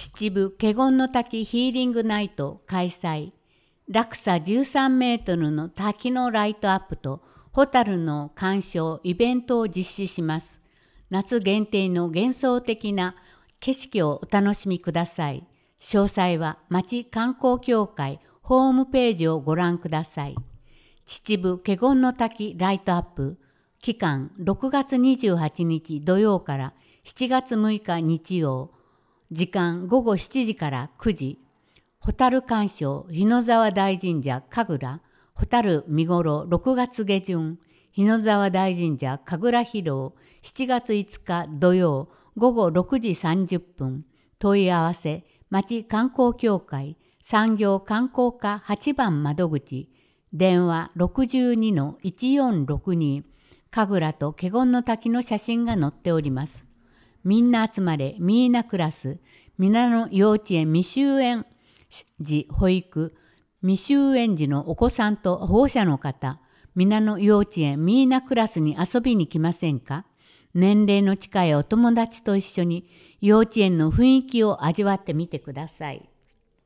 秩父華厳の滝ヒーリングナイト開催。落差13メートルの滝のライトアップとホタルの鑑賞イベントを実施します。夏限定の幻想的な景色をお楽しみください。詳細は町観光協会ホームページをご覧ください。秩父華厳の滝ライトアップ。期間6月28日土曜から7月6日日曜。時間午後7時から9時。ホタル鑑賞日野沢大神社神楽。ホタル見頃6月下旬。日野沢大神社神楽披露7月5日土曜午後6時30分。問い合わせ町観光協会産業観光課8番窓口。電話 62-1462。神楽と華厳の滝の写真が載っております。みんな集まれミーナクラス。皆の幼稚園未就園児保育。未就園児のお子さんと保護者の方。皆の幼稚園ミーナクラスに遊びに来ませんか？年齢の近いお友達と一緒に幼稚園の雰囲気を味わってみてください。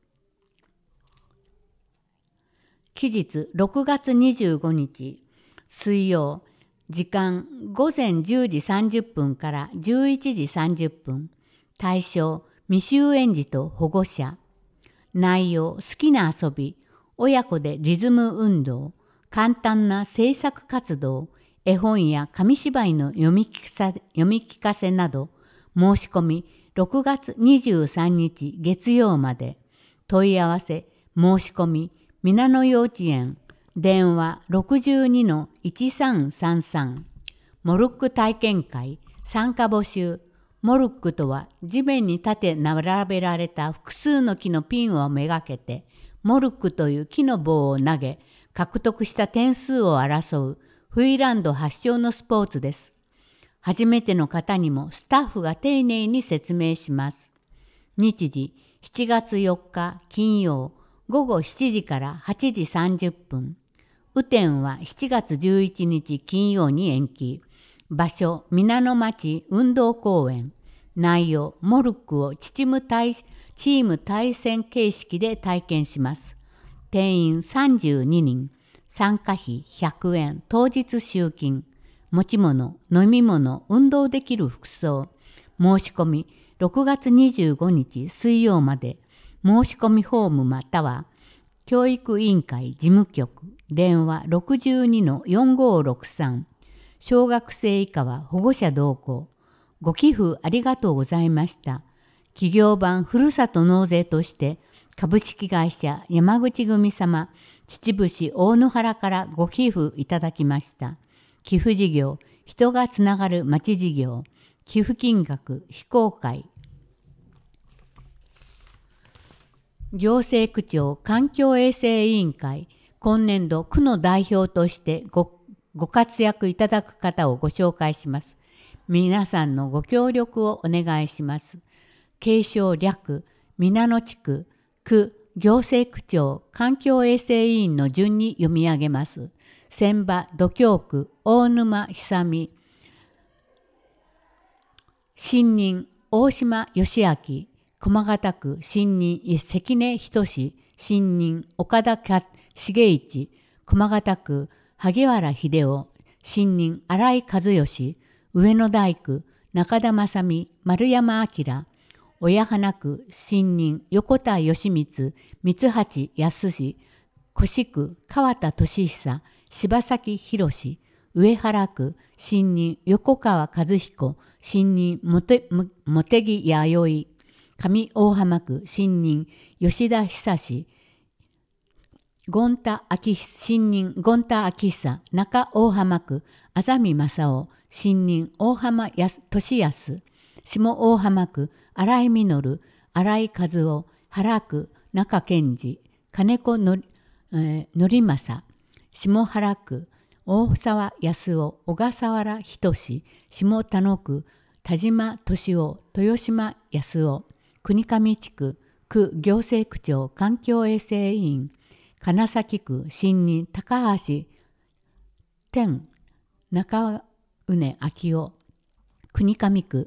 期日6月25日水曜。時間午前10時30分から11時30分。対象未就園児と保護者。内容好きな遊び、親子でリズム運動、簡単な制作活動、絵本や紙芝居の読み聞かせなど。申し込み6月23日月曜まで。問い合わせ申し込み皆野幼稚園。電話 62-1333。モルック体験会参加募集。モルックとは地面に立て並べられた複数の木のピンをめがけて、モルックという木の棒を投げ、獲得した点数を争うフィンランド発祥のスポーツです。初めての方にもスタッフが丁寧に説明します。日時7月4日金曜午後7時から8時30分。雨天は7月11日金曜に延期。場所、皆野町運動公園。内容、モルックをチーム対戦形式で体験します。定員32人。参加費100円。当日集金。持ち物、飲み物、運動できる服装。申し込み、6月25日水曜まで。申し込みフォームまたは、教育委員会事務局。電話 62-4563。小学生以下は保護者同行。ご寄付ありがとうございました。企業版ふるさと納税として株式会社山口組様秩父市大野原からご寄付いただきました。寄付事業、人がつながる町事業、寄付金額非公開。行政区長環境衛生委員会、今年度区の代表としてご活躍いただく方をご紹介します。皆さんのご協力をお願いします。継承略、皆野地区、区行政区長環境衛生委員の順に読み上げます。千葉土京区大沼久美、新任大島義明、駒形区新任関根仁、新任岡田茂一、駒形区萩原秀夫、新任新井和義、上野台区中田正美、丸山明、親花区新任横田義光、三八康、越区川田俊久、柴崎博、上原区新任横川和彦、新任茂木弥生、上大浜区新任吉田久、新任権田昭久、中大浜区安住正夫、新任大浜俊康、下大浜区新井実、新井和夫、原区中健二、金子則正、下原区大沢康夫、小笠原仁、下田野区田島俊夫、豊島康夫、国上地区区行政区長環境衛生委員、金崎区新任高橋天中畝昭夫、国上区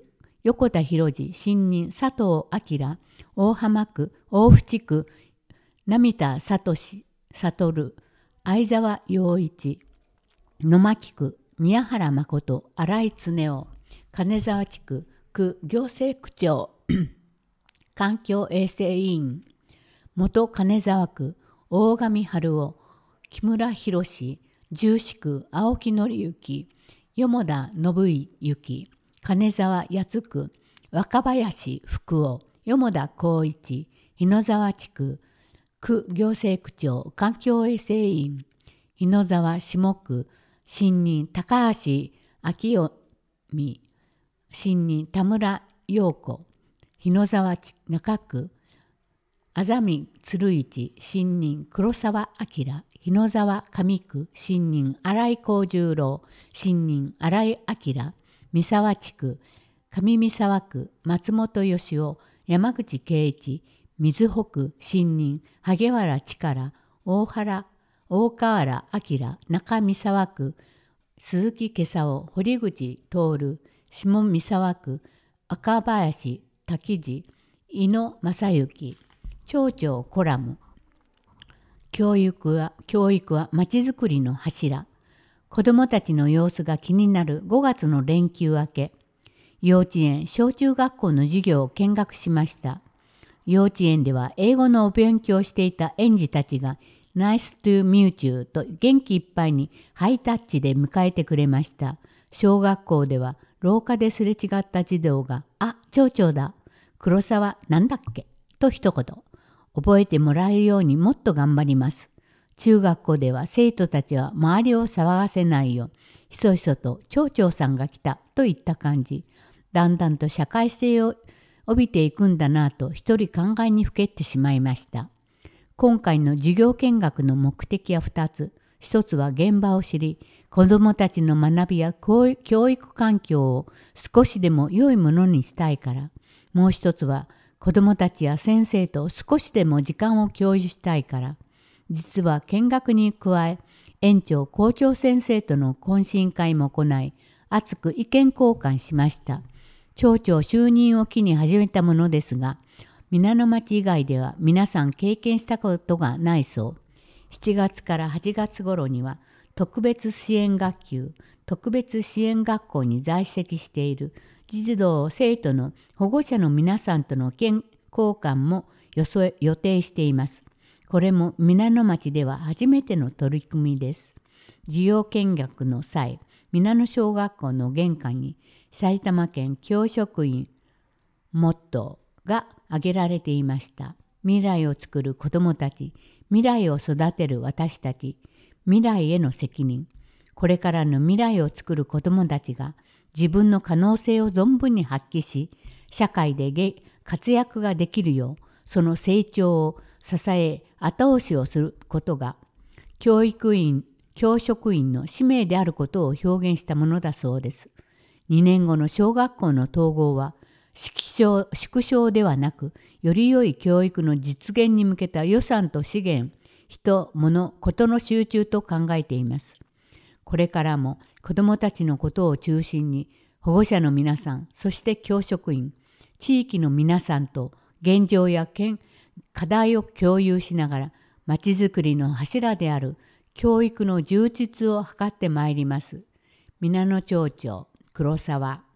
横田博次、新任佐藤明、大浜区、大淵区、並田聡、相沢洋一、野牧区、宮原誠、新井恒夫、金沢地区、区行政区長、環境衛生委員、元金沢区、大上春夫、木村博士、十四区、青木紀之、四田信之、金沢八区、若林福夫、四田光一、日野沢地区、区行政区長、環境衛生委員、日野沢下区、新任高橋明臣、新任田村陽子、日野沢中区、あざみ鶴一、新任黒沢明、日野沢上区、新任新井幸十郎、新任新井明、三沢地区、上三沢区、松本義夫、山口圭一、瑞穂区、新任萩原力、大河原明、中三沢区、鈴木今朝、堀口徹、下三沢区、赤林滝次、井野正幸、町長コラム。教育はまちづくりの柱。子どもたちの様子が気になる5月の連休明け、幼稚園、小中学校の授業を見学しました。幼稚園では英語のお勉強をしていた園児たちがNice to meet you と元気いっぱいにハイタッチで迎えてくれました。小学校では廊下ですれ違った児童が、あ、町長だ、黒沢なんだっけと一言。覚えてもらえるようにもっと頑張ります。中学校では生徒たちは周りを騒がせないよう、ひそひそと町長さんが来たといった感じ。だんだんと社会性を帯びていくんだなぁと一人考えにふけってしまいました。今回の授業見学の目的は2つ。一つは現場を知り、子どもたちの学びや教育環境を少しでも良いものにしたいから。もう一つは子どもたちや先生と少しでも時間を共有したいから。実は見学に加え、園長、校長先生との懇親会も行い、熱く意見交換しました。町長就任を機に始めたものですが、皆野町以外では皆さん経験したことがないそう。7月から8月頃には特別支援学級、特別支援学校に在籍している児童生徒の保護者の皆さんとの意見交換も予定しています。これも皆野町では初めての取り組みです。授業見学の際、皆野小学校の玄関に埼玉県教職員モットーが挙げられていました。未来を作る子どもたち、未来を育てる私たち、未来への責任。これからの未来を作る子どもたちが自分の可能性を存分に発揮し、社会で活躍ができるよう、その成長を支え、後押しをすることが、教職員の使命であることを表現したものだそうです。2年後の小学校の統合は、縮小ではなく、より良い教育の実現に向けた予算と資源、人、物、ことの集中と考えています。これからも子どもたちのことを中心に、保護者の皆さん、そして教職員、地域の皆さんと現状や課題を共有しながら、まちづくりの柱である教育の充実を図ってまいります。皆野町長、黒沢。